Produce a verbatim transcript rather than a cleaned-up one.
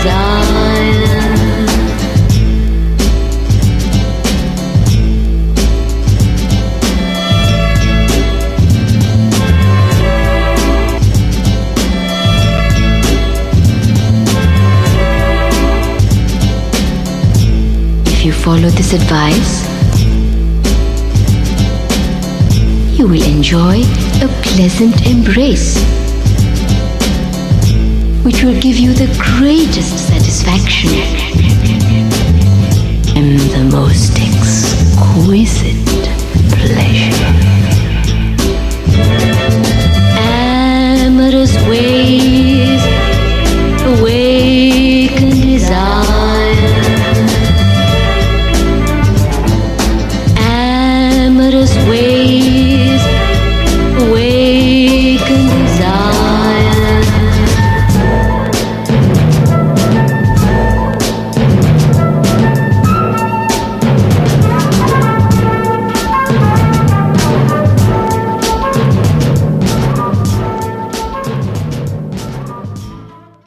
desire. If you follow this advice, you will enjoy a pleasant embrace, which will give you the greatest satisfaction and the most exquisite pleasure. Amorous ways